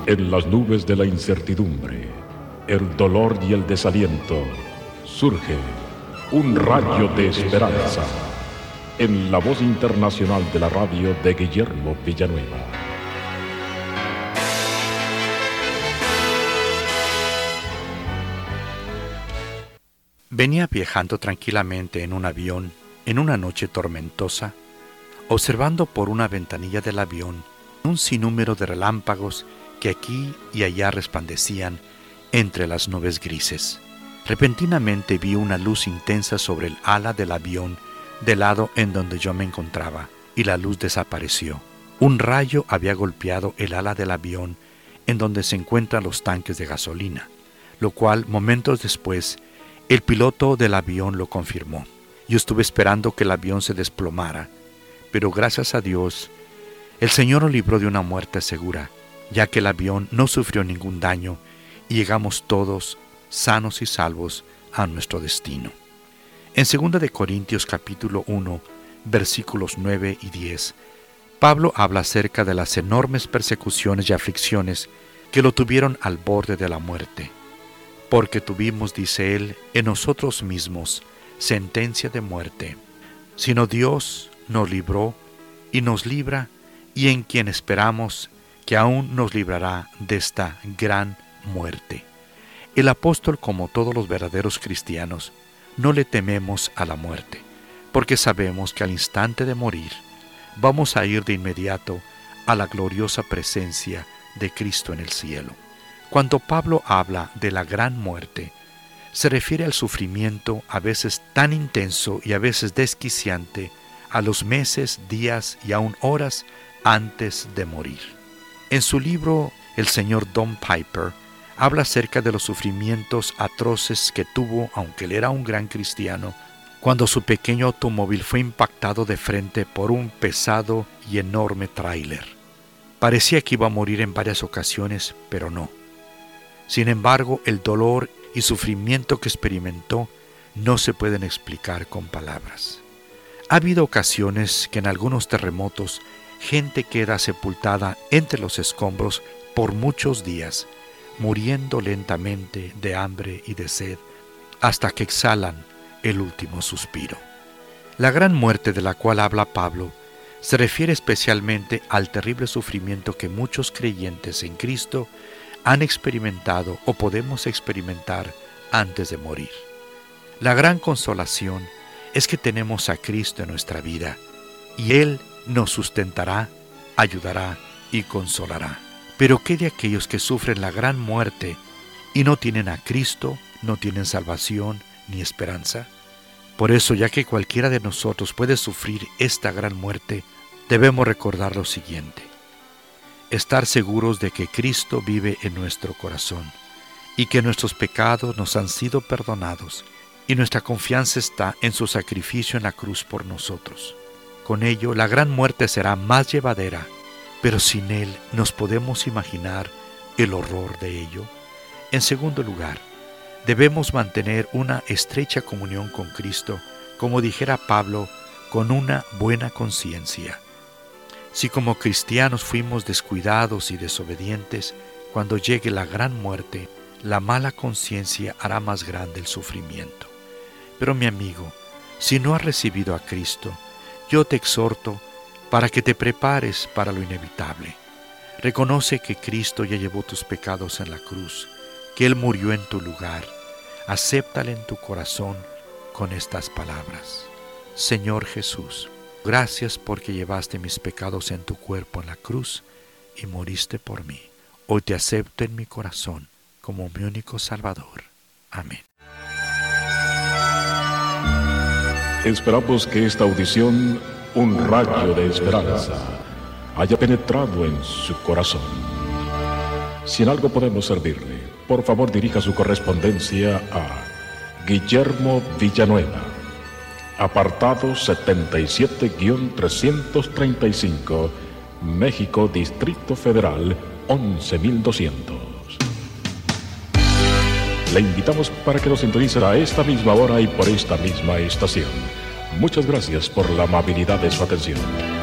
En las nubes de la incertidumbre, el dolor y el desaliento, surge un rayo de esperanza en la voz internacional de la radio de Guillermo Villanueva. Venía viajando tranquilamente en un avión en una noche tormentosa, observando por una ventanilla del avión un sinnúmero de relámpagos que aquí y allá resplandecían entre las nubes grises. Repentinamente vi una luz intensa sobre el ala del avión del lado en donde yo me encontraba, y la luz desapareció. Un rayo había golpeado el ala del avión en donde se encuentran los tanques de gasolina, lo cual momentos después el piloto del avión lo confirmó. Yo estuve esperando que el avión se desplomara, pero gracias a Dios, el Señor nos libró de una muerte segura, ya que el avión no sufrió ningún daño y llegamos todos sanos y salvos a nuestro destino. En 2 de Corintios capítulo 1, versículos 9 y 10, Pablo habla acerca de las enormes persecuciones y aflicciones que lo tuvieron al borde de la muerte. Porque tuvimos, dice él, en nosotros mismos sentencia de muerte, sino Dios nos libró y nos libra, y en quien esperamos que aún nos librará de esta gran muerte. El apóstol, como todos los verdaderos cristianos, no le tememos a la muerte, porque sabemos que al instante de morir vamos a ir de inmediato a la gloriosa presencia de Cristo en el cielo. Cuando Pablo habla de la gran muerte, se refiere al sufrimiento a veces tan intenso y a veces desquiciante a los meses, días y aún horas antes de morir. En su libro, el señor Don Piper habla acerca de los sufrimientos atroces que tuvo, aunque él era un gran cristiano, cuando su pequeño automóvil fue impactado de frente por un pesado y enorme tráiler. Parecía que iba a morir en varias ocasiones, pero no. Sin embargo, el dolor y sufrimiento que experimentó no se pueden explicar con palabras. Ha habido ocasiones que en algunos terremotos gente queda sepultada entre los escombros por muchos días, muriendo lentamente de hambre y de sed, hasta que exhalan el último suspiro. La gran muerte de la cual habla Pablo se refiere especialmente al terrible sufrimiento que muchos creyentes en Cristo han experimentado o podemos experimentar antes de morir. La gran consolación es que tenemos a Cristo en nuestra vida, y Él nos sustentará, ayudará y consolará. Pero ¿qué de aquellos que sufren la gran muerte y no tienen a Cristo, no tienen salvación ni esperanza? Por eso, ya que cualquiera de nosotros puede sufrir esta gran muerte, debemos recordar lo siguiente: estar seguros de que Cristo vive en nuestro corazón y que nuestros pecados nos han sido perdonados, y nuestra confianza está en su sacrificio en la cruz por nosotros. Con ello, la gran muerte será más llevadera, pero sin Él nos podemos imaginar el horror de ello. En segundo lugar, debemos mantener una estrecha comunión con Cristo, como dijera Pablo, con una buena conciencia. Si como cristianos fuimos descuidados y desobedientes, cuando llegue la gran muerte, la mala conciencia hará más grande el sufrimiento. Pero mi amigo, si no has recibido a Cristo, yo te exhorto para que te prepares para lo inevitable. Reconoce que Cristo ya llevó tus pecados en la cruz, que Él murió en tu lugar. Acéptale en tu corazón con estas palabras: Señor Jesús, gracias porque llevaste mis pecados en tu cuerpo en la cruz y moriste por mí. Hoy te acepto en mi corazón como mi único Salvador. Amén. Esperamos que esta audición, un rayo de esperanza, haya penetrado en su corazón. Si en algo podemos servirle, por favor dirija su correspondencia a Guillermo Villanueva, apartado 77-335, México, Distrito Federal, 11200. Le invitamos para que nos sintonice a esta misma hora y por esta misma estación. Muchas gracias por la amabilidad de su atención.